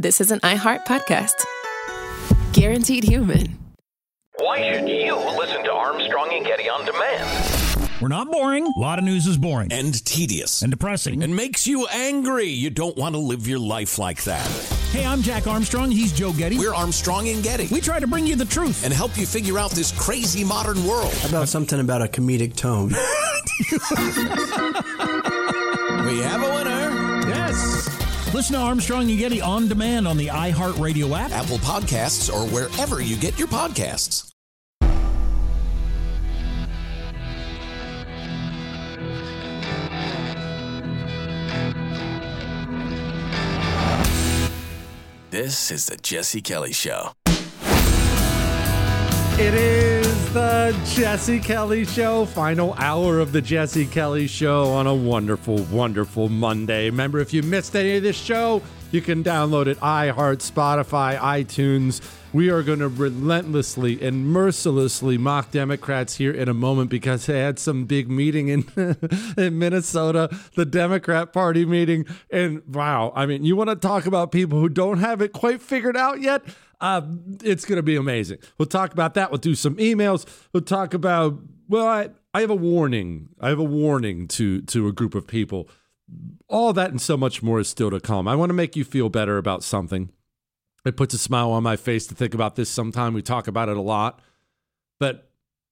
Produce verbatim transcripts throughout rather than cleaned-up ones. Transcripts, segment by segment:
this is an iHeart podcast. Guaranteed human. Why should you listen to Armstrong and Getty on demand? We're not boring. A lot of news is boring. And tedious. And depressing. And makes you angry. You don't want to live your life like that. Hey, I'm Jack Armstrong. He's Joe Getty. We're Armstrong and Getty. We try to bring you the truth. And help you figure out this crazy modern world. How about something about a comedic tone? We have a winner. Yes. Listen to Armstrong and Getty on demand on the iHeartRadio app, Apple Podcasts, or wherever you get your podcasts. This is the Jesse Kelly Show. It is the Jesse Kelly Show, final hour of the Jesse Kelly Show on a wonderful, wonderful Monday. Remember, if you missed any of this show, you can download it, iHeart, Spotify, iTunes. We are going to relentlessly and mercilessly mock Democrats here in a moment because they had some big meeting in, in Minnesota, the Democrat Party meeting. And wow, I mean, you want to talk about people who don't have it quite figured out yet? Uh, it's going to be amazing. We'll talk about that. We'll do some emails. We'll talk about, well, I, I have a warning. I have a warning to, to a group of people. All that and so much more is still to come. I want to make you feel better about something. It puts a smile on my face to think about this sometime. We talk about it a lot. But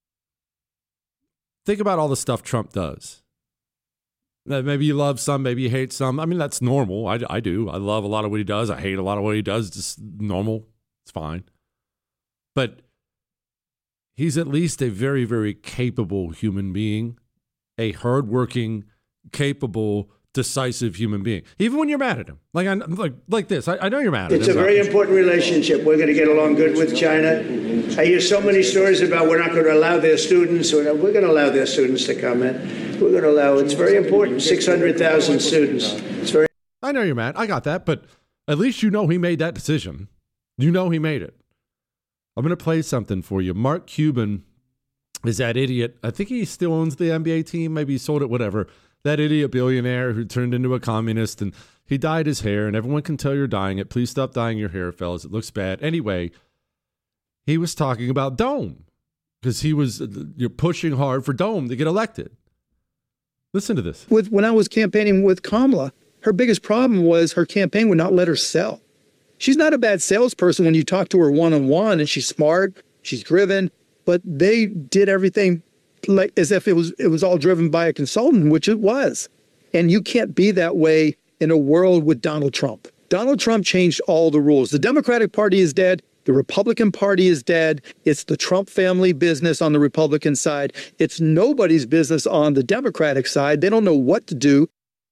think about all the stuff Trump does. Maybe you love some, maybe you hate some. I mean, that's normal. I, I do. I love a lot of what he does. I hate a lot of what he does. It's just normal. It's fine. But he's at least a very, very capable human being, a hardworking, capable, decisive human being. Even when you're mad at him, like I, like like this, I, I know you're mad at him. It's a very important relationship. We're going to get along good with China. I hear so many stories about we're not going to allow their students, or we're going to allow their students to come in. We're going to allow. It's very important. six hundred thousand students. It's very. I know you're mad. I got that, but at least you know he made that decision. You know he made it. I'm going to play something for you. Mark Cuban is that idiot. I think he still owns the N B A team. Maybe he sold it, whatever. That idiot billionaire who turned into a communist, and he dyed his hair, and everyone can tell you're dyeing it. Please stop dyeing your hair, fellas. It looks bad. Anyway, he was talking about Dome because he was you're pushing hard for Dome to get elected. Listen to this. With when I was campaigning with Kamala, her biggest problem was her campaign would not let her sell. She's not a bad salesperson when you talk to her one-on-one, and she's smart, she's driven, but they did everything like as if it was it was all driven by a consultant, which it was. And you can't be that way in a world with Donald Trump. Donald Trump changed all the rules. The Democratic Party is dead. The Republican Party is dead. It's the Trump family business on the Republican side. It's nobody's business on the Democratic side. They don't know what to do.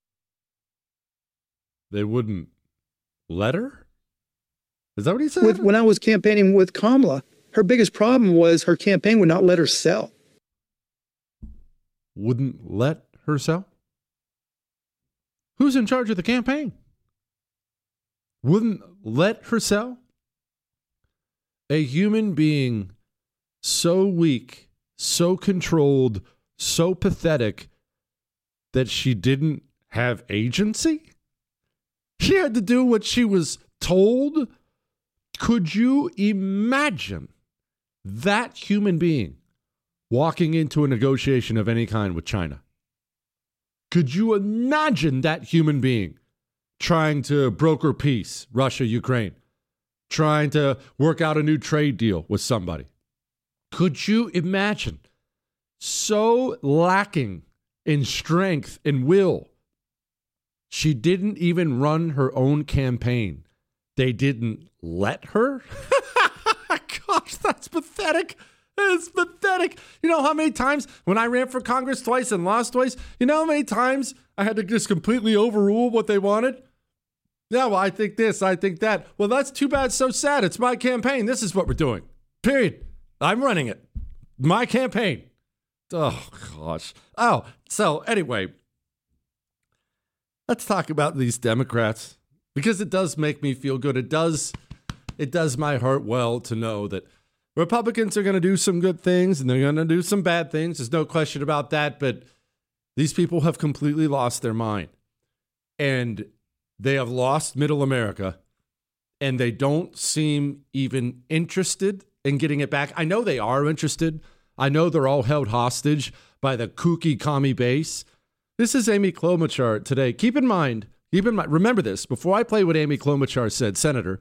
They wouldn't let her? Is that what he said? With, when I was campaigning with Kamala, her biggest problem was her campaign would not let her sell. Wouldn't let her sell? Who's in charge of the campaign? Wouldn't let her sell? A human being so weak, so controlled, so pathetic that she didn't have agency? She had to do what she was told? Could you imagine that human being walking into a negotiation of any kind with China? Could you imagine that human being trying to broker peace, Russia, Ukraine, trying to work out a new trade deal with somebody? Could you imagine so lacking in strength and will, she didn't even run her own campaign? They didn't let her? Gosh, that's pathetic. It's pathetic. You know how many times when I ran for Congress twice and lost twice, you know how many times I had to just completely overrule what they wanted? Yeah, well, I think this, I think that. Well, that's too bad, so sad. It's my campaign. This is what we're doing. Period. I'm running it. My campaign. Oh, gosh. Oh, so anyway, let's talk about these Democrats because it does make me feel good. It does, it does my heart well to know that Republicans are going to do some good things and they're going to do some bad things. There's no question about that. But these people have completely lost their mind. And they have lost middle America. and they don't seem even interested in getting it back. I know they are interested. I know they're all held hostage by the kooky commie base. This is Amy Klobuchar today. Keep in mind, keep in mind, remember this, before I play what Amy Klobuchar said, Senator,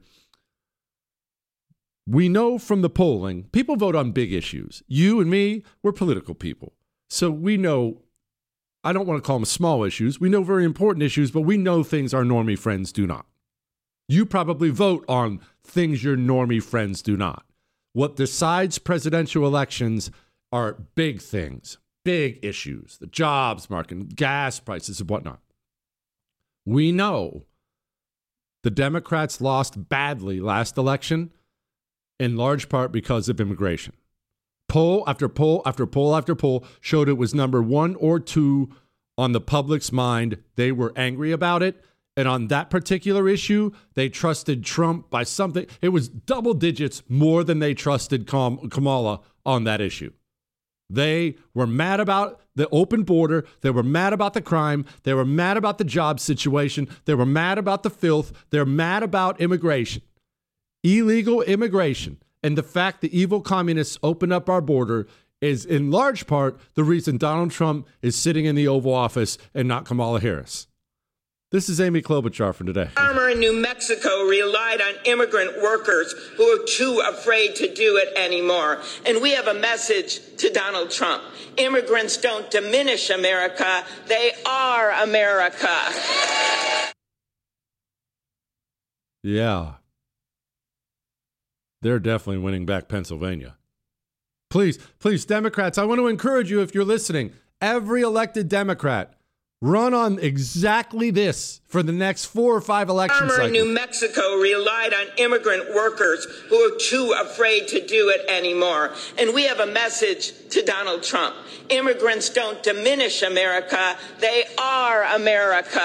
we know from the polling, people vote on big issues. You and me, we're political people. So we know, I don't want to call them small issues. We know very important issues, but we know things our normie friends do not. You probably vote on things your normie friends do not. What decides presidential elections are big things, big issues, the jobs market, gas prices and whatnot. We know the Democrats lost badly last election, in large part because of immigration. Poll after poll after poll after poll showed it was number one or two on the public's mind. They were angry about it. And on that particular issue, they trusted Trump by something. It was double digits more than they trusted Kam- Kamala on that issue. They were mad about the open border. They were mad about the crime. They were mad about the job situation. They were mad about the filth. They're mad about immigration. Illegal immigration and the fact the evil communists opened up our border is in large part the reason Donald Trump is sitting in the Oval Office and not Kamala Harris. This is Amy Klobuchar from today. Farmer in New Mexico relied on immigrant workers who are too afraid to do it anymore. And we have a message to Donald Trump. Immigrants don't diminish America. They are America. Yeah. They're definitely winning back Pennsylvania. Please, please, Democrats, I want to encourage you, if you're listening, every elected Democrat, run on exactly this for the next four or five election Farmer cycles. in New Mexico relied on immigrant workers who are too afraid to do it anymore. And we have a message to Donald Trump. Immigrants don't diminish America. They are America.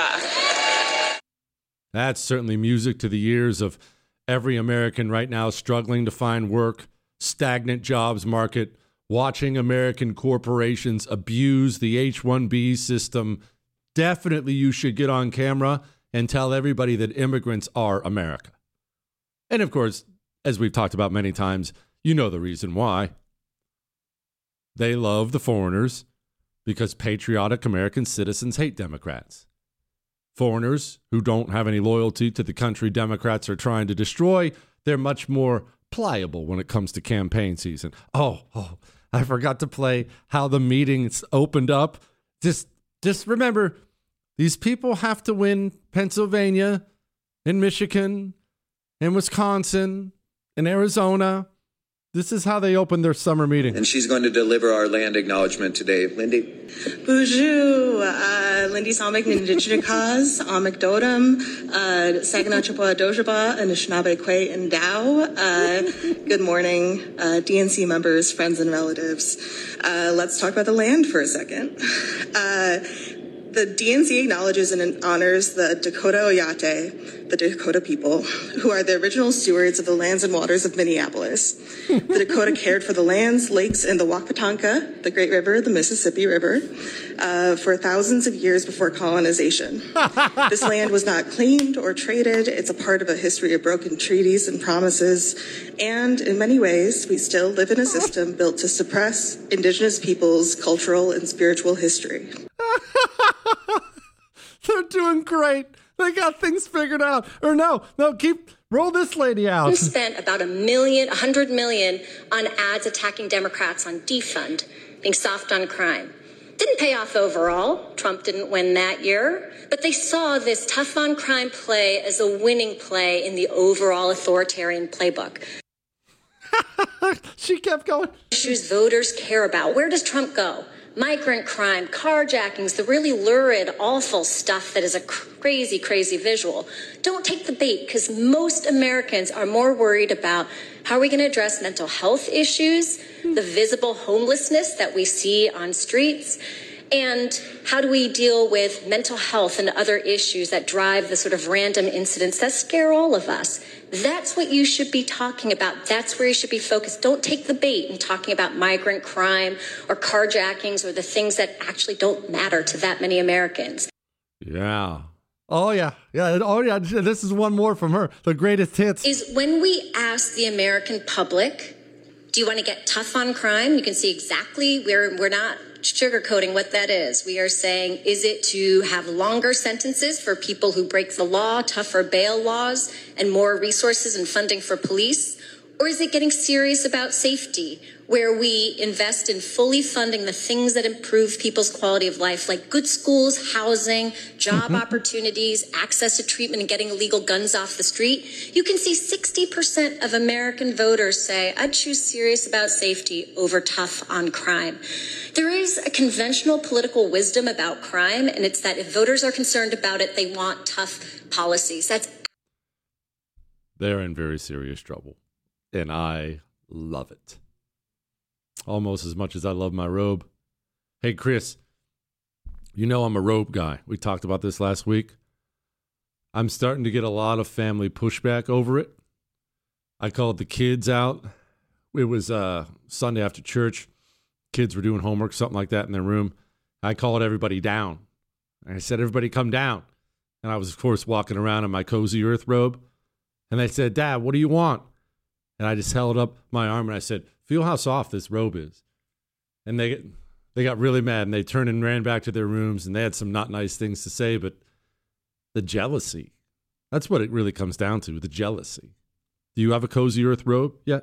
That's certainly music to the ears of every American right now struggling to find work, stagnant jobs market, watching American corporations abuse the H one B system. Definitely you should get on camera and tell everybody that immigrants are America. And of course, as we've talked about many times, you know the reason why. They love the foreigners because patriotic American citizens hate Democrats. Foreigners who don't have any loyalty to the country Democrats are trying to destroy, they're much more pliable when it comes to campaign season. Oh, oh, I forgot to play how the meetings opened up. Just, just remember, these people have to win Pennsylvania and Michigan and Wisconsin and Arizona. This is how they opened their summer meeting. And she's going to deliver our land acknowledgement today. Lindy. Bonjour, uh, Lindy Salmick, Nindichikaz, Amik Dodam, Saginaw Chippewa Dojaba, Anishinaabe Kwe and Dow. Uh, good morning, uh, D N C members, friends, and relatives. Uh, let's talk about the land for a second. Uh, The D N C acknowledges and honors the Dakota Oyate, the Dakota people, who are the original stewards of the lands and waters of Minneapolis. The Dakota cared for the lands, lakes, and the Wapatonka, the Great River, the Mississippi River, uh, for thousands of years before colonization. This land was not claimed or traded. It's a part of a history of broken treaties and promises. And in many ways, we still live in a system built to suppress Indigenous peoples' cultural and spiritual history. They're doing great. They got things figured out. Or no, no, keep, roll this lady out. We spent about a million, a hundred million on ads attacking Democrats on defund, being soft on crime. Didn't pay off overall. Trump didn't win that year. But they saw this tough on crime play as a winning play in the overall authoritarian playbook. She kept going. Issues voters care about. Where does Trump go? Migrant crime, carjackings, the really lurid, awful stuff that is a crazy, crazy visual. Don't take the bait, because most Americans are more worried about how are we going to address mental health issues, the visible homelessness that we see on streets, and how do we deal with mental health and other issues that drive the sort of random incidents that scare all of us. That's what you should be talking about. That's where you should be focused. Don't take the bait in talking about migrant crime or carjackings or the things that actually don't matter to that many Americans. Yeah. Oh, yeah. Yeah. Oh, yeah. This is one more from her. The greatest hits. Is when we ask the American public, do you want to get tough on crime? You can see exactly where we're not sugarcoating what that is. We are saying, is it to have longer sentences for people who break the law, tougher bail laws, and more resources and funding for police? Or is it getting serious about safety, where we invest in fully funding the things that improve people's quality of life, like good schools, housing, job mm-hmm. opportunities, access to treatment, and getting illegal guns off the street? You can see sixty percent of American voters say, I'd choose serious about safety over tough on crime. There is a conventional political wisdom about crime, and it's that if voters are concerned about it, they want tough policies. That's They're in very serious trouble. And I love it. Almost as much as I love my robe. Hey, Chris, you know I'm a robe guy. We talked about this last week. I'm starting to get a lot of family pushback over it. I called the kids out. It was uh, Sunday after church. Kids were doing homework, something like that in their room. I called everybody down. And I said, everybody come down. And I was, of course, walking around in my Cozy Earth robe. And they said, Dad, what do you want? And I just held up my arm and I said, feel how soft this robe is. And they they got really mad and they turned and ran back to their rooms and they had some not nice things to say, but the jealousy, that's what it really comes down to, the jealousy. Do you have a Cozy Earth robe yet?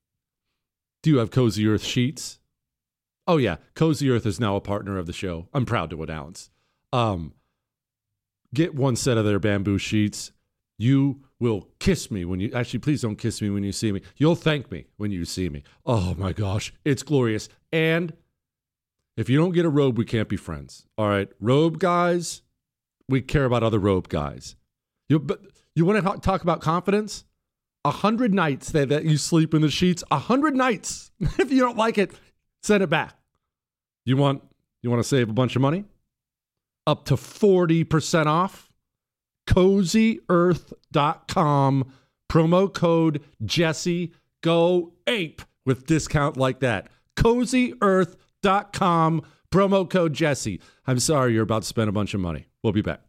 Do you have Cozy Earth sheets? Oh yeah, Cozy Earth is now a partner of the show. I'm proud to announce. Um, get one set of their bamboo sheets. You will kiss me when you, actually, please don't kiss me when you see me. You'll thank me when you see me. Oh my gosh, it's glorious. And if you don't get a robe, we can't be friends. All right, robe guys, we care about other robe guys. You, but you want to talk about confidence? A hundred nights that, that you sleep in the sheets, a hundred nights. If you don't like it, send it back. You want, you want to save a bunch of money? Up to forty percent off. cozy earth dot com, promo code Jesse. Go ape with discount like that. cozy earth dot com, promo code Jesse. I'm sorry you're about to spend a bunch of money. We'll be back.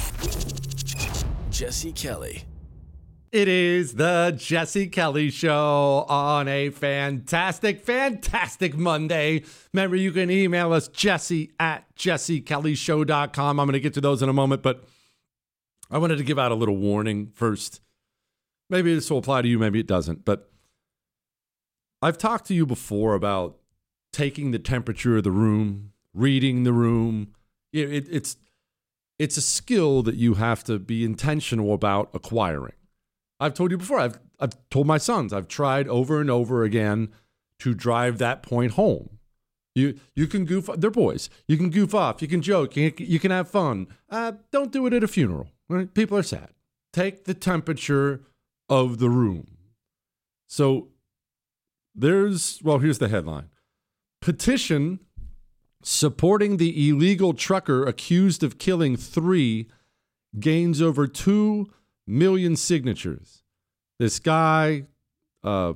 Jesse Kelly. It is the Jesse Kelly Show on a fantastic, fantastic Monday. Remember, you can email us, Jesse at jesse kelly show dot com. I'm going to get to those in a moment, but I wanted to give out a little warning first. Maybe this will apply to you, maybe it doesn't. But I've talked to you before about taking the temperature of the room, reading the room. It, it, it's, it's a skill that you have to be intentional about acquiring. I've told you before, I've, I've told my sons, I've tried over and over again to drive that point home. You you can goof, they're boys. You can goof off, you can joke, you can, you can have fun. Uh, don't do it at a funeral. Right? People are sad. Take the temperature of the room. So there's, well, here's the headline. Petition supporting the illegal trucker accused of killing three gains over two million signatures. This guy, uh,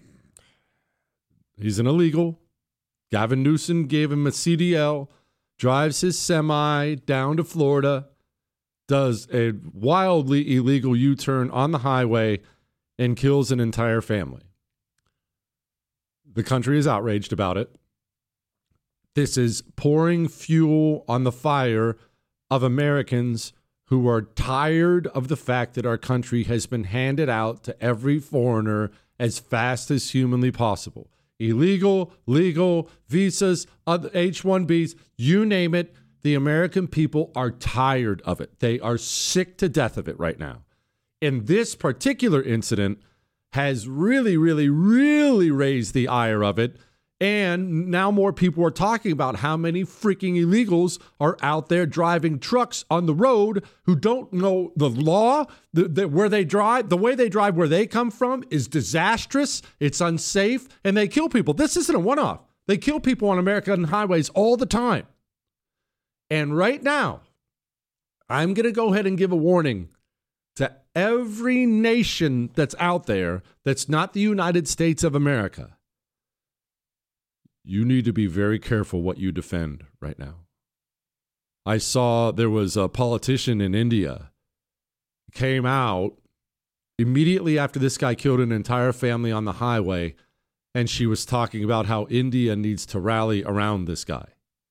he's an illegal. Gavin Newsom gave him a C D L, drives his semi down to Florida, does a wildly illegal U-turn on the highway, and kills an entire family. The country is outraged about it. This is pouring fuel on the fire of Americans who are tired of the fact that our country has been handed out to every foreigner as fast as humanly possible. Illegal, legal, visas, other H one Bs, you name it. The American people are tired of it. They are sick to death of it right now. And this particular incident has really, really, really raised the ire of it. And now more people are talking about how many freaking illegals are out there driving trucks on the road who don't know the law, the, the, where they drive, the way they drive, where they come from is disastrous. It's unsafe, and they kill people. This isn't a one-off. They kill people on American highways all the time. And right now, I'm going to go ahead and give a warning to every nation that's out there that's not the United States of America. You need to be very careful what you defend right now. I saw there was a politician in India came out immediately after this guy killed an entire family on the highway, and she was talking about how India needs to rally around this guy.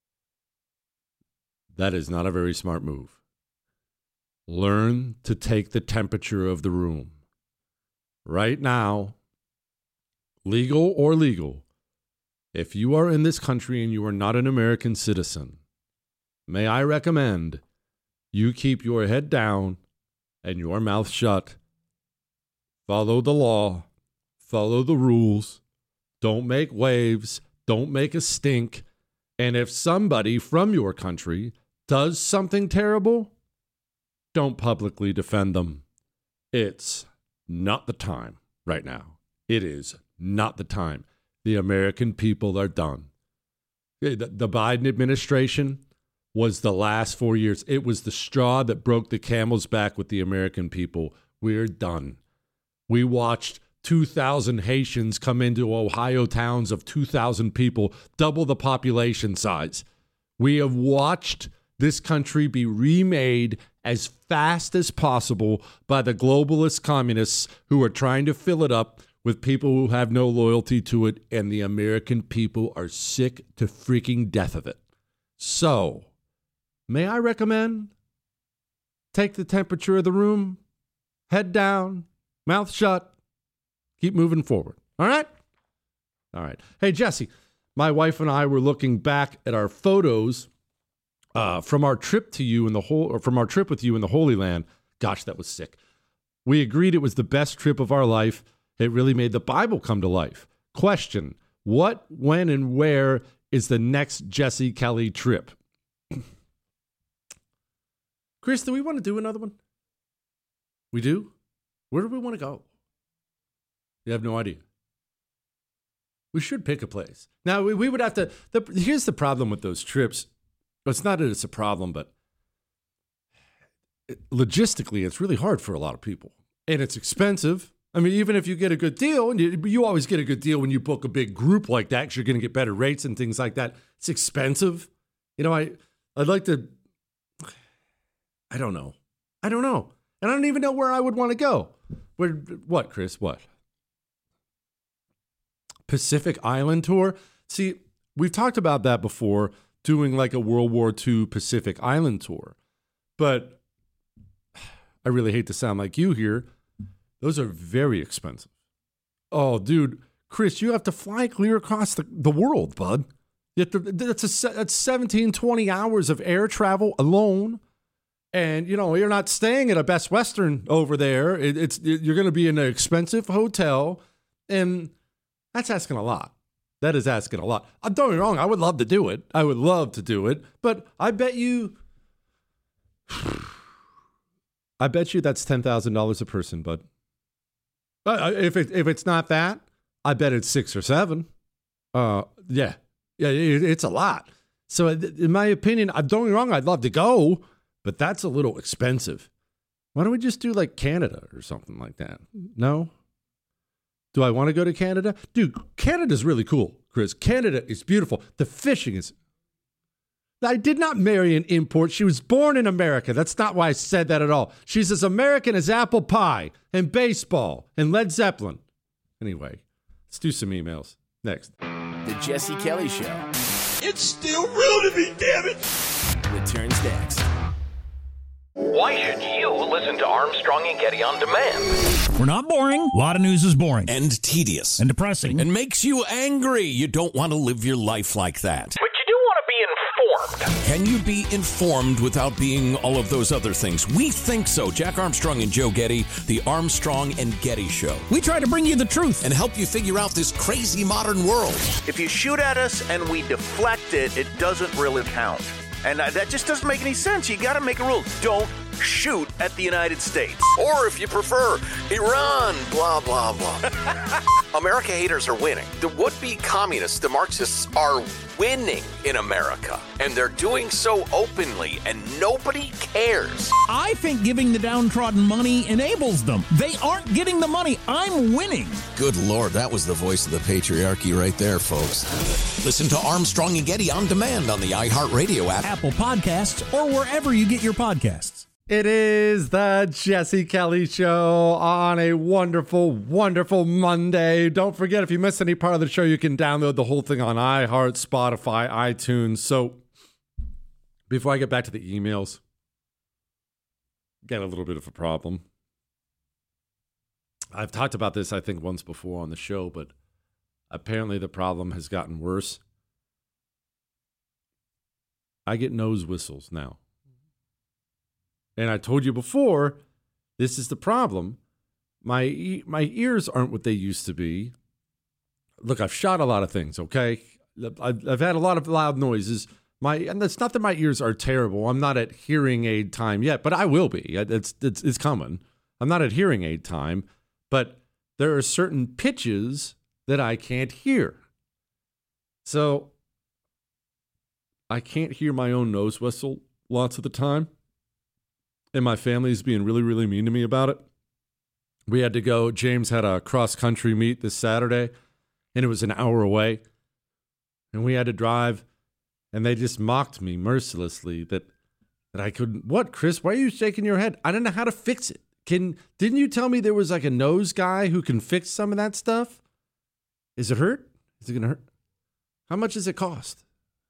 That is not a very smart move. Learn to take the temperature of the room. Right now, legal or legal, if you are in this country and you are not an American citizen, may I recommend you keep your head down and your mouth shut. Follow the law. Follow the rules. Don't make waves. Don't make a stink. And if somebody from your country does something terrible, don't publicly defend them. It's not the time right now. It is not the time. The American people are done. The, the Biden administration was the last four years. It was the straw that broke the camel's back with the American people. We're done. We watched two thousand Haitians come into Ohio towns of two thousand people, double the population size. We have watched this country be remade as fast as possible by the globalist communists who are trying to fill it up with people who have no loyalty to it, and the American people are sick to freaking death of it. So, may I recommend take the temperature of the room, head down, mouth shut, keep moving forward. All right? All right. Hey, Jesse, my wife and I were looking back at our photos uh, from our trip to you in the whole, or from our trip with you in the Holy Land. Gosh, that was sick. We agreed it was the best trip of our life. It really made the Bible come to life. Question: what, when, and where is the next Jesse Kelly trip? Chris, do we want to do another one? We do? Where do we want to go? You have no idea. We should pick a place. Now, we, we would have to... The, here's the problem with those trips. It's not that it's a problem, but it, logistically, it's really hard for a lot of people. And it's expensive. I mean, even if you get a good deal, and you, you always get a good deal when you book a big group like that, because you're going to get better rates and things like that. It's expensive. You know, I, I'd like to... I don't know. I don't know. And I don't even know where I would want to go. Where, what, Chris? What? Pacific Island tour? See, we've talked about that before, doing like a World War Two Pacific Island tour. But I really hate to sound like you here. Those are very expensive. Oh, dude. Chris, you have to fly clear across the, the world, bud. You have to, that's, a, that's seventeen, twenty hours of air travel alone. And, you know, you're not staying at a Best Western over there. It, it's it, you're going to be in an expensive hotel. And that's asking a lot. That is asking a lot. Uh, don't get me wrong. I would love to do it. I would love to do it. But I bet you, I bet you that's ten thousand dollars a person, bud. But if it, if it's not that, I bet it's six or seven. Uh, yeah. Yeah, it, it's a lot. So in my opinion, I don't get me wrong. I'd love to go. But that's a little expensive. Why don't we just do like Canada or something like that? No? Do I want to go to Canada? Dude, Canada's really cool, Chris. Canada is beautiful. The fishing is... I did not marry an import. She was born in America. That's not why I said that at all. She's as American as apple pie and baseball and Led Zeppelin. Anyway, let's do some emails. Next. The Jesse Kelly Show. It's still real to me, damn it! Returns next. Why should you listen to Armstrong and Getty on demand? We're not boring. A lot of news is boring. And tedious. And depressing. And makes you angry. You don't want to live your life like that. But you do want to be informed. Can you be informed without being all of those other things? We think so. Jack Armstrong and Joe Getty, the Armstrong and Getty Show. We try to bring you the truth. And help you figure out this crazy modern world. If you shoot at us and we deflect it, it doesn't really count. And uh, that just doesn't make any sense. You got to make a rule. Don't shoot at the United States. Or if you prefer, Iran, blah, blah, blah. America haters are winning. The would-be communists, the Marxists, are winning in America. And they're doing so openly, and nobody cares. I think giving the downtrodden money enables them. They aren't getting the money. I'm winning. Good Lord, that was the voice of the patriarchy right there, folks. Listen to Armstrong and Getty on demand on the iHeartRadio app, Apple Podcasts, or wherever you get your podcasts. It is the Jesse Kelly Show on a wonderful, wonderful Monday. Don't forget, if you miss any part of the show, you can download the whole thing on iHeart, Spotify, iTunes. So before I get back to the emails, got a little bit of a problem. I've talked about this, I think, once before on the show, but apparently the problem has gotten worse. I get nose whistles now. And I told you before, this is the problem. My my ears aren't what they used to be. Look, I've shot a lot of things, okay? I've, I've had a lot of loud noises. My and it's not that my ears are terrible. I'm not at hearing aid time yet, but I will be. It's it's it's coming. I'm not at hearing aid time, but there are certain pitches that I can't hear. So I can't hear my own nose whistle lots of the time. And my family's being really, really mean to me about it. We had to go. James had a cross-country meet this Saturday, and it was an hour away. And we had to drive, and they just mocked me mercilessly that that I couldn't. What, Chris? Why are you shaking your head? I don't know how to fix it. Can didn't you tell me there was like a nose guy who can fix some of that stuff? Is it hurt? Is it gonna hurt? How much does it cost?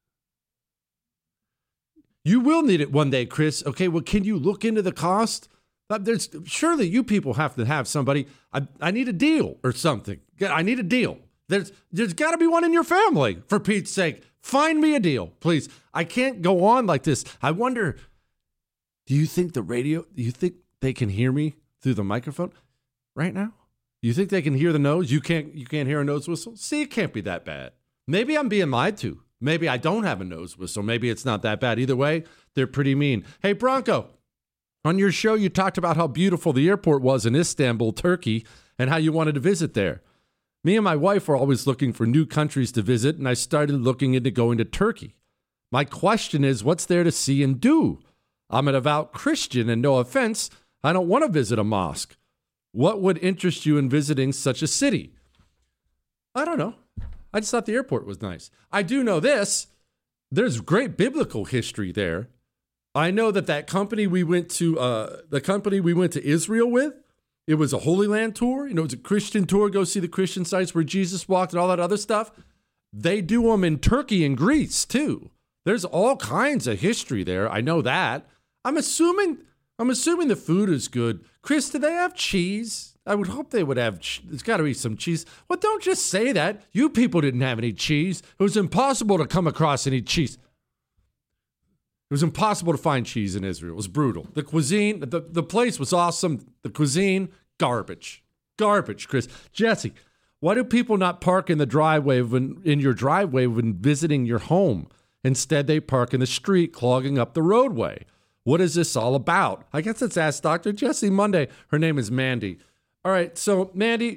You will need it one day, Chris. Okay, well, can you look into the cost? Uh, there's surely you people have to have somebody. I, I need a deal or something. I need a deal. There's there's got to be one in your family, for Pete's sake. Find me a deal, please. I can't go on like this. I wonder, do you think the radio, do you think they can hear me through the microphone right now? You think they can hear the nose? You can't you can't hear a nose whistle? See, it can't be that bad. Maybe I'm being lied to. Maybe I don't have a nose whistle. Maybe it's not that bad. Either way, they're pretty mean. Hey, Bronco, on your show, you talked about how beautiful the airport was in Istanbul, Turkey, and how you wanted to visit there. Me and my wife are always looking for new countries to visit, and I started looking into going to Turkey. My question is, what's there to see and do? I'm an devout Christian, and no offense, I don't want to visit a mosque. What would interest you in visiting such a city? I don't know. I just thought the airport was nice. I do know this. There's great biblical history there. I know that that company we went to, uh, the company we went to Israel with, it was a Holy Land tour. You know, it was a Christian tour. Go see the Christian sites where Jesus walked and all that other stuff. They do them in Turkey and Greece too. There's all kinds of history there. I know that. I'm assuming, I'm assuming the food is good. Chris, do they have cheese? I would hope they would have, there's got to be some cheese. Well, don't just say that. You people didn't have any cheese. It was impossible to come across any cheese. It was impossible to find cheese in Israel. It was brutal. The cuisine, the, the place was awesome. The cuisine, garbage. Garbage, Chris. Jesse, why do people not park in the driveway when in your driveway when visiting your home? Instead, they park in the street, clogging up the roadway. What is this all about? I guess let's ask Doctor Jessie Monday. Her name is Mandy. All right, so Mandy,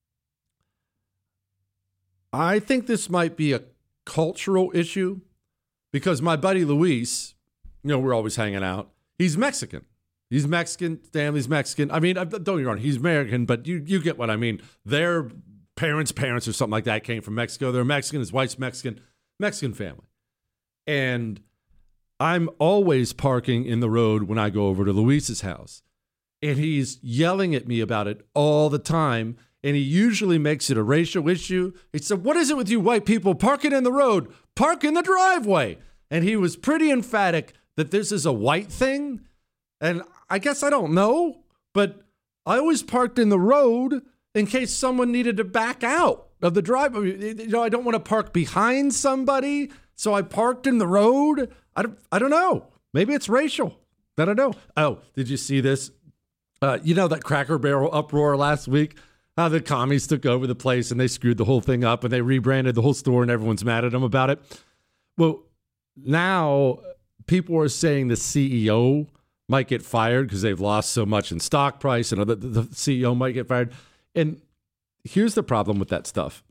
I think this might be a cultural issue because my buddy Luis, you know, we're always hanging out. He's Mexican. He's Mexican. Stanley's Mexican. I mean, don't get me wrong, he's American, but you you get what I mean. Their parents' parents or something like that came from Mexico. They're Mexican. His wife's Mexican. Mexican family. And I'm always parking in the road when I go over to Luis's house. And he's yelling at me about it all the time. And he usually makes it a racial issue. He said, what is it with you white people parking in the road? Park in the driveway. And he was pretty emphatic that this is a white thing. And I guess I don't know, but I always parked in the road in case someone needed to back out of the driveway. You know, I don't want to park behind somebody. So I parked in the road. I don't, I don't know. Maybe it's racial. I don't know. Oh, did you see this? Uh, you know that Cracker Barrel uproar last week? How the commies took over the place and they screwed the whole thing up and they rebranded the whole store and everyone's mad at them about it. Well, now people are saying the C E O might get fired because they've lost so much in stock price and the, the C E O might get fired. And here's the problem with that stuff.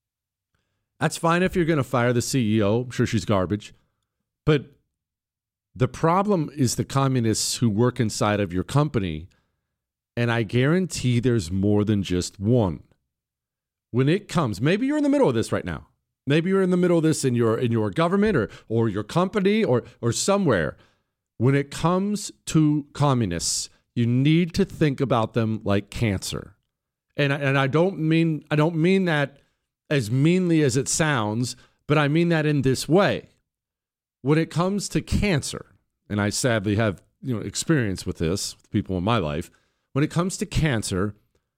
That's fine if you're going to fire the C E O. I'm sure she's garbage. But the problem is the communists who work inside of your company. And I guarantee there's more than just one. When it comes, maybe you're in the middle of this right now. Maybe you're in the middle of this in your in your government or or your company or or somewhere. When it comes to communists, you need to think about them like cancer. And and I don't mean I don't mean that as meanly as it sounds, but I mean that in this way. When it comes to cancer, and I sadly have, you know, experience with this with people in my life, when it comes to cancer,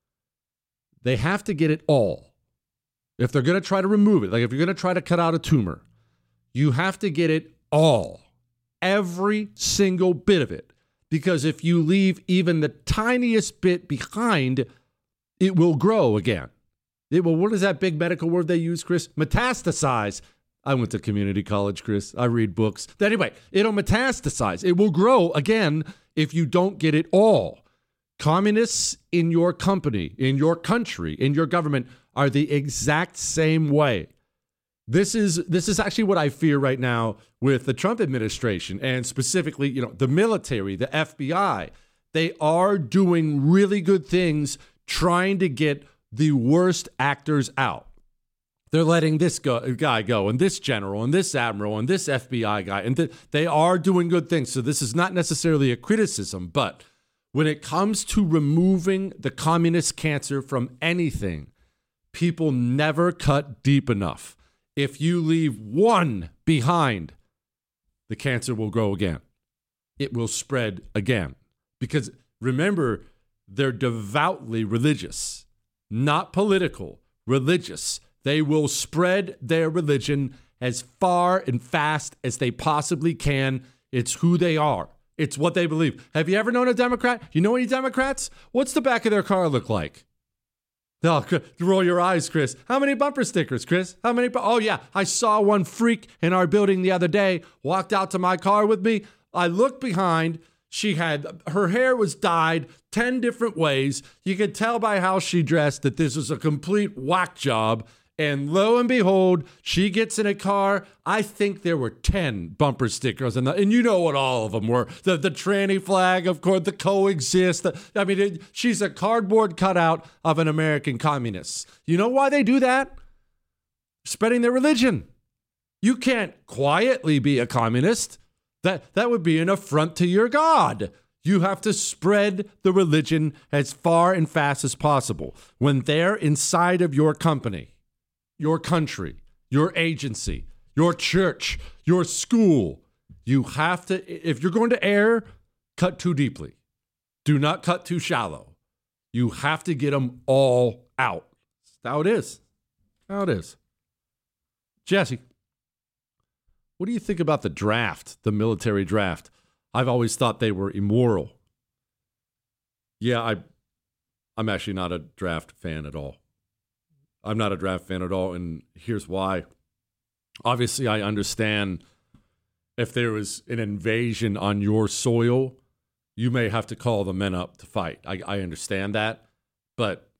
they have to get it all. If they're going to try to remove it, like if you're going to try to cut out a tumor, you have to get it all, every single bit of it. Because if you leave even the tiniest bit behind, it will grow again. It will, what is that big medical word they use, Chris? Metastasize. I went to community college, Chris. I read books. Anyway, it'll metastasize. It will grow again if you don't get it all. Communists in your company, in your country, in your government are the exact same way. This is this is actually what I fear right now with the Trump administration and specifically, you know, the military, the F B I. They are doing really good things trying to get the worst actors out. They're letting this go, guy go and this general and this admiral and this F B I guy. And th- they are doing good things. So this is not necessarily a criticism, but when it comes to removing the communist cancer from anything, people never cut deep enough. If you leave one behind, the cancer will grow again. It will spread again. Because remember, they're devoutly religious, not political, religious. They will spread their religion as far and fast as they possibly can. It's who they are. It's what they believe. Have you ever known a Democrat? You know any Democrats? What's the back of their car look like? Oh, roll your eyes, Chris. How many bumper stickers, Chris? How many? Bu- oh, yeah. I saw one freak in our building the other day, walked out to my car with me. I looked behind. She had, her hair was dyed ten different ways. You could tell by how she dressed that this was a complete whack job. And lo and behold, she gets in a car. I think there were ten bumper stickers. And, and you know what all of them were. The the tranny flag, of course, the coexist. The, I mean, it, she's a cardboard cutout of an American communist. You know why they do that? Spreading their religion. You can't quietly be a communist. That, that would be an affront to your God. You have to spread the religion as far and fast as possible. When they're inside of your company, your country, your agency, your church, your school, you have to, if you're going to err, cut too deeply. Do not cut too shallow. You have to get them all out. That's how it is. How it is. Jesse, what do you think about the draft, the military draft? I've always thought they were immoral. Yeah, I, I'm actually not a draft fan at all. I'm not a draft fan at all, and here's why. Obviously, I understand if there was an invasion on your soil, you may have to call the men up to fight. I, I understand that, but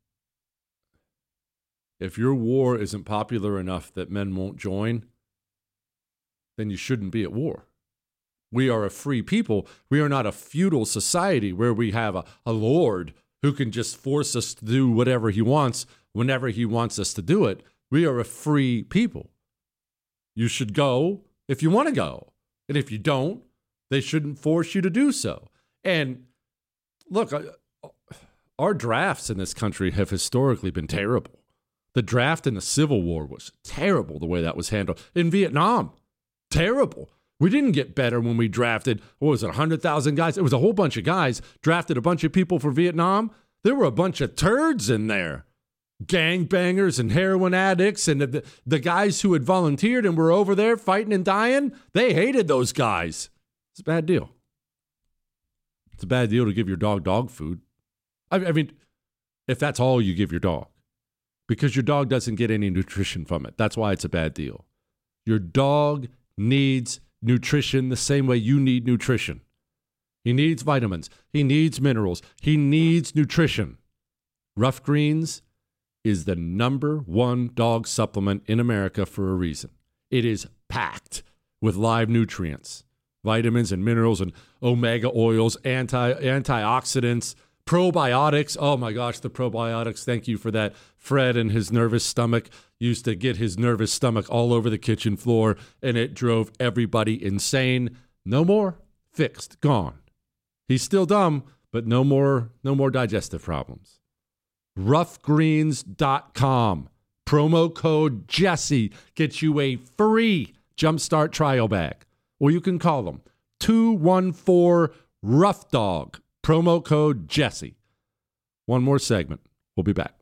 if your war isn't popular enough that men won't join, then you shouldn't be at war. We are a free people. We are not a feudal society where we have a, a lord who can just force us to do whatever he wants whenever he wants us to do it. We are a free people. You should go if you want to go. And if you don't, they shouldn't force you to do so. And look, our drafts in this country have historically been terrible. The draft in the Civil War was terrible the way that was handled. In Vietnam, terrible. We didn't get better when we drafted, what was it, one hundred thousand guys? It was a whole bunch of guys, drafted a bunch of people for Vietnam. There were a bunch of turds in there. Gangbangers and heroin addicts and the, the guys who had volunteered and were over there fighting and dying, they hated those guys. It's a bad deal. It's a bad deal to give your dog dog food. I, I mean, if that's all you give your dog, because your dog doesn't get any nutrition from it. That's why it's a bad deal. Your dog needs nutrition the same way you need nutrition. He needs vitamins. He needs minerals. He needs nutrition. Rough greens is the number one dog supplement in America for a reason. It is packed with live nutrients, vitamins and minerals and omega oils, anti antioxidants, probiotics. Oh my gosh, the probiotics. Thank you for that. Fred and his nervous stomach used to get his nervous stomach all over the kitchen floor, and it drove everybody insane. No more. Fixed. Gone. He's still dumb, but no more, no more digestive problems. rough greens dot com. Promo code Jesse gets you a free Jumpstart trial bag. Or you can call them two one four rough dog. Promo code Jesse. One more segment. We'll be back.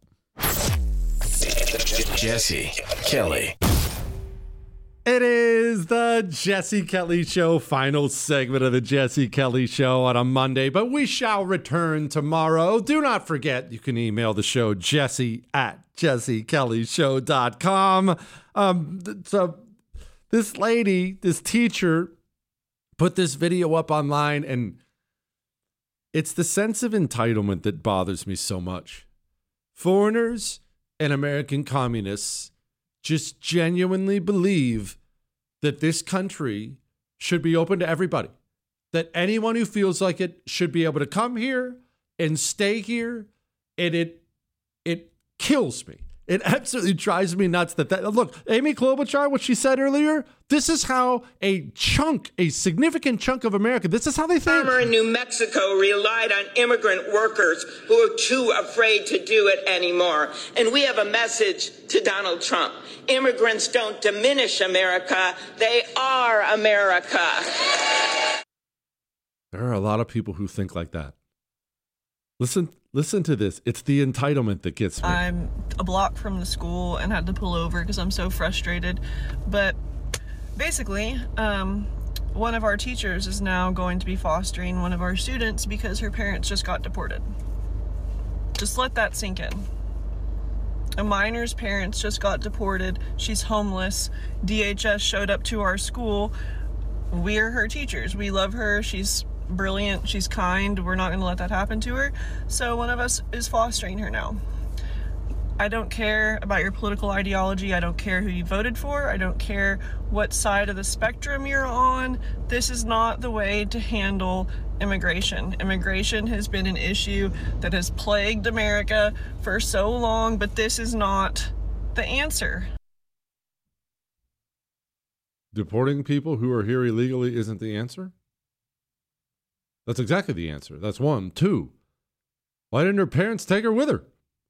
Jesse Kelly. It is the Jesse Kelly Show, final segment of the Jesse Kelly Show on a Monday, but we shall return tomorrow. Do not forget, you can email the show, jesse at jesse kelly show dot com. Um, so this lady, this teacher, put this video up online, and it's the sense of entitlement that bothers me so much. Foreigners and American communists just genuinely believe that this country should be open to everybody, that anyone who feels like it should be able to come here and stay here. And it it kills me. It absolutely drives me nuts that that look, Amy Klobuchar, what she said earlier, this is how a chunk, a significant chunk of America, this is how they think. Farmer in New Mexico relied on immigrant workers who are too afraid to do it anymore. And we have a message to Donald Trump. Immigrants don't diminish America. They are America. There are a lot of people who think like that. Listen, listen to this. It's the entitlement that gets me. I'm a block from the school and had to pull over because I'm so frustrated. But basically, um, one of our teachers is now going to be fostering one of our students because her parents just got deported. Just let that sink in. A minor's parents just got deported. She's homeless. D H S showed up to our school. We're her teachers. We love her. She's brilliant. She's kind. We're not going to let that happen to her. So one of us is fostering her now. I don't care about your political ideology. I don't care who you voted for. I don't care what side of the spectrum you're on. This is not the way to handle immigration. Immigration has been an issue that has plagued America for so long, but this is not the answer. Deporting people who are here illegally isn't the answer? That's exactly the answer. That's one. Two, why didn't her parents take her with her?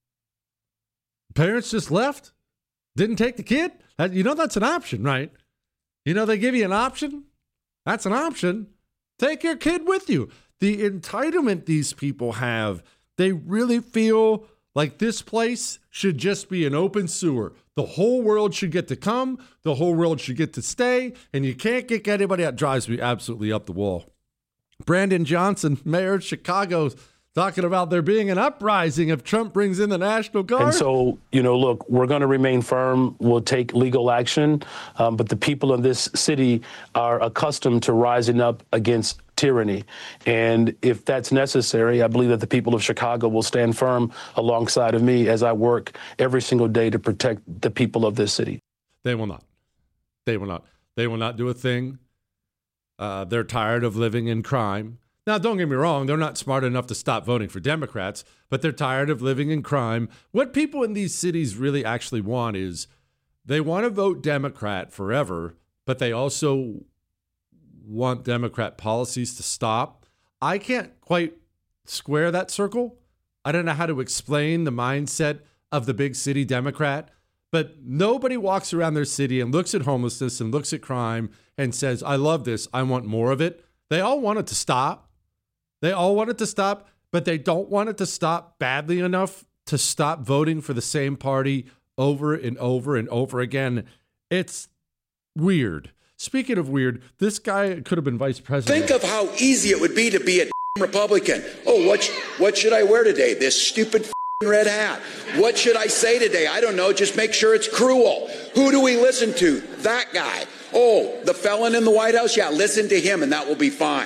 Parents just left? Didn't take the kid? That, you know that's an option, right? You know they give you an option? That's an option. Take your kid with you. The entitlement these people have, they really feel like this place should just be an open sewer. The whole world should get to come. The whole world should get to stay. And you can't kick anybody out. Drives me absolutely up the wall. Brandon Johnson, mayor of Chicago, talking about there being an uprising if Trump brings in the National Guard. And so, you know, look, we're going to remain firm. We'll take legal action. Um, but the people of this city are accustomed to rising up against tyranny. And if that's necessary, I believe that the people of Chicago will stand firm alongside of me as I work every single day to protect the people of this city. They will not. They will not. They will not do a thing. Uh, they're tired of living in crime. Now, don't get me wrong. They're not smart enough to stop voting for Democrats, but they're tired of living in crime. What people in these cities really actually want is they want to vote Democrat forever, but they also want Democrat policies to stop. I can't quite square that circle. I don't know how to explain the mindset of the big city Democrat, but nobody walks around their city and looks at homelessness and looks at crime and says, I love this. I want more of it. They all want it to stop. They all want it to stop, but they don't want it to stop badly enough to stop voting for the same party over and over and over again. It's weird. Speaking of weird, this guy could have been vice president. Think of how easy it would be to be a Republican. Oh, what, what should I wear today? This stupid red hat. What should I say today? I don't know. Just make sure it's cruel. Who do we listen to? That guy. Oh, the felon in the White House? Yeah, listen to him and that will be fine.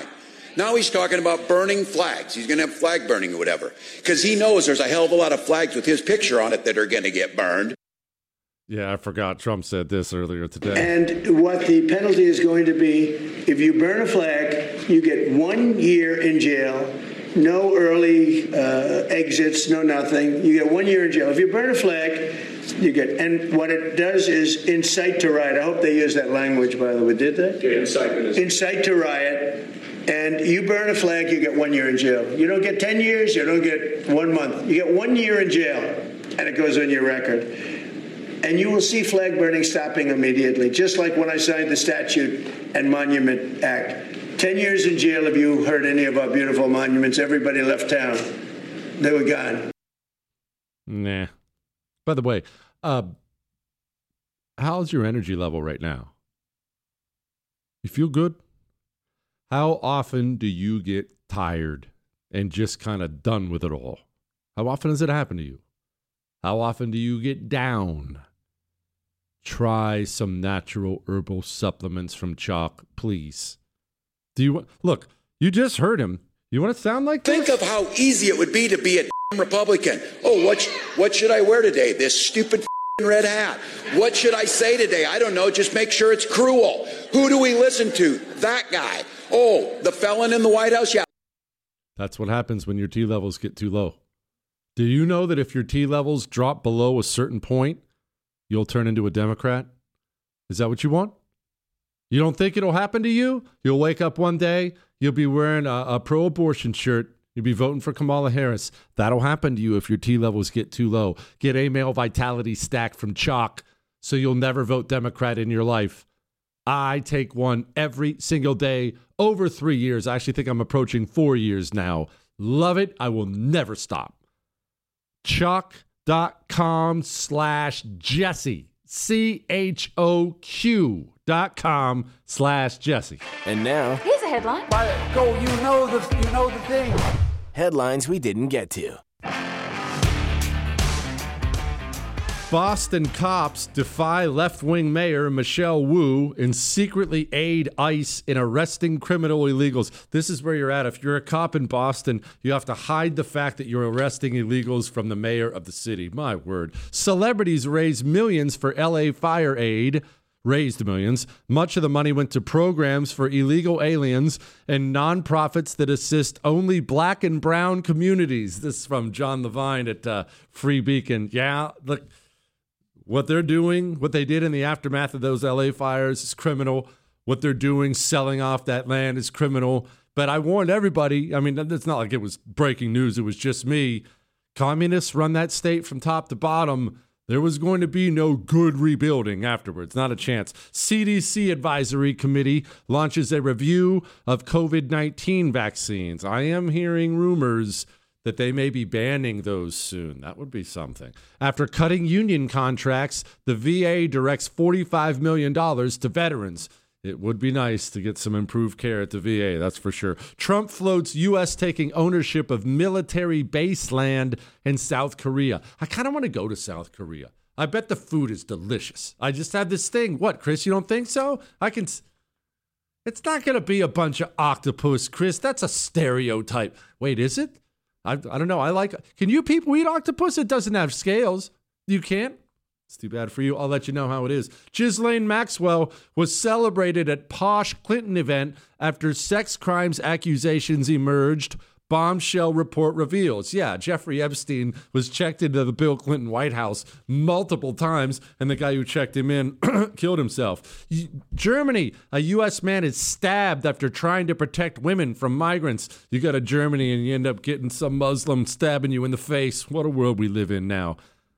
Now he's talking about burning flags. He's going to have flag burning or whatever, because he knows there's a hell of a lot of flags with his picture on it that are going to get burned. Yeah, I forgot Trump said this earlier today. And what the penalty is going to be, if you burn a flag, you get one year in jail, no early uh, exits, no nothing. You get one year in jail. If you burn a flag, you get, and what it does is incite to riot. I hope they use that language, by the way. Did they? Yeah, incitement is. Incite to riot. And you burn a flag, you get one year in jail. You don't get ten years, you don't get one month. You get one year in jail, and it goes on your record. And you will see flag burning stopping immediately, just like when I signed the Statute and Monument Act. Ten years in jail if you hurt any of our beautiful monuments. Everybody left town. They were gone. Nah. By the way, uh, how's your energy level right now? You feel good? How often do you get tired and just kind of done with it all? How often does it happen to you? How often do you get down? Try some natural herbal supplements from Chalk, please. Do you look? You just heard him. You want to sound like Think this? of how easy it would be to be a Republican. Oh, what sh- what should I wear today? This stupid red hat. What should I say today? I don't know. Just make sure it's cruel. Who do we listen to? That guy. Oh, the felon in the White House. Yeah. That's what happens when your T levels get too low. Do you know that if your T levels drop below a certain point, you'll turn into a Democrat? Is that what you want? You don't think it'll happen to you? You'll wake up one day, you'll be wearing a, a pro-abortion shirt, you'll be voting for Kamala Harris. That'll happen to you if your T levels get too low. Get a male vitality stack from Chalk so you'll never vote Democrat in your life. I take one every single day over three years. I actually think I'm approaching four years now. Love it. I will never stop. Chalk.com slash Jesse. C H O Q dot com slash Jesse. And now, here's a headline. Go, you know the you know the thing. Headlines we didn't get to. Boston cops defy left-wing mayor Michelle Wu and secretly aid ICE in arresting criminal illegals. This is where you're at. If you're a cop in Boston, you have to hide the fact that you're arresting illegals from the mayor of the city. My word. Celebrities raise millions for L A fire aid. Raised millions. Much of the money went to programs for illegal aliens and nonprofits that assist only black and brown communities. This is from John Levine at uh, Free Beacon. Yeah, look. What they're doing, what they did in the aftermath of those L A fires is criminal. What they're doing, selling off that land, is criminal. But I warned everybody. I mean, it's not like it was breaking news. It was just me. Communists run that state from top to bottom. There was going to be no good rebuilding afterwards. Not a chance. C D C Advisory Committee launches a review of COVID nineteen vaccines. I am hearing rumors that they may be banning those soon. That would be something. After cutting union contracts, the V A directs forty-five million dollars to veterans. It would be nice to get some improved care at the V A, that's for sure. Trump floats U S taking ownership of military base land in South Korea. I kind of want to go to South Korea. I bet the food is delicious. I just have this thing. What, Chris, you don't think so? I can... It's not going to be a bunch of octopus, Chris. That's a stereotype. Wait, is it? I, I don't know. I like. Can you people eat octopus? It doesn't have scales. You can't? It's too bad for you. I'll let you know how it is. Ghislaine Maxwell was celebrated at posh Clinton event after sex crimes accusations emerged. Bombshell report reveals. Yeah, Jeffrey Epstein was checked into the Bill Clinton White House multiple times, and the guy who checked him in killed himself. Germany, a U S man is stabbed after trying to protect women from migrants. You go to Germany and you end up getting some Muslim stabbing you in the face. What a world we live in now.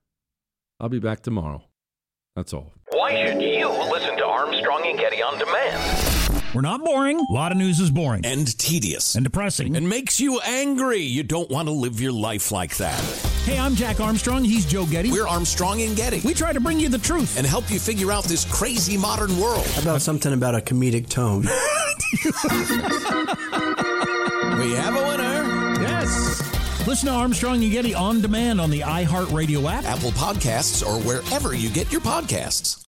I'll be back tomorrow. That's all. Why should you listen to Armstrong and Getty on demand? We're not boring. A lot of news is boring. And tedious. And depressing. And makes you angry. You don't want to live your life like that. Hey, I'm Jack Armstrong. He's Joe Getty. We're Armstrong and Getty. We try to bring you the truth. And help you figure out this crazy modern world. How about something about a comedic tone? We have a winner. Yes. Listen to Armstrong and Getty on demand on the iHeartRadio app, Apple Podcasts, or wherever you get your podcasts.